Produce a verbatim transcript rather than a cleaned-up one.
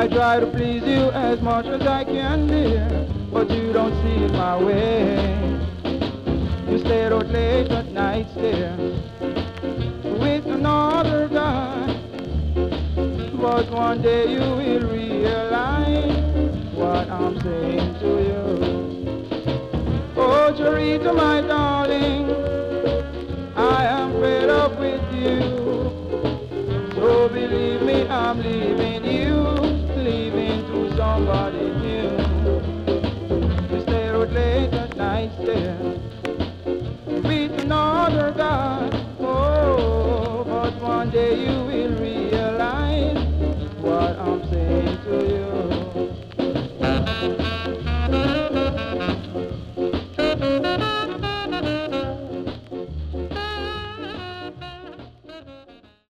I try to please you as much as I can, dear, but you don't see it my way. You stayed out late at night, dear, with another guy. But one day you will realize what I'm saying to you. Oh, Charita, my darling, I am fed up with you. So believe me, I'm leaving you, leaving to somebody new. You stay out late at night, dear, with another guy. Oh, but one day you will realize what I'm saying to you.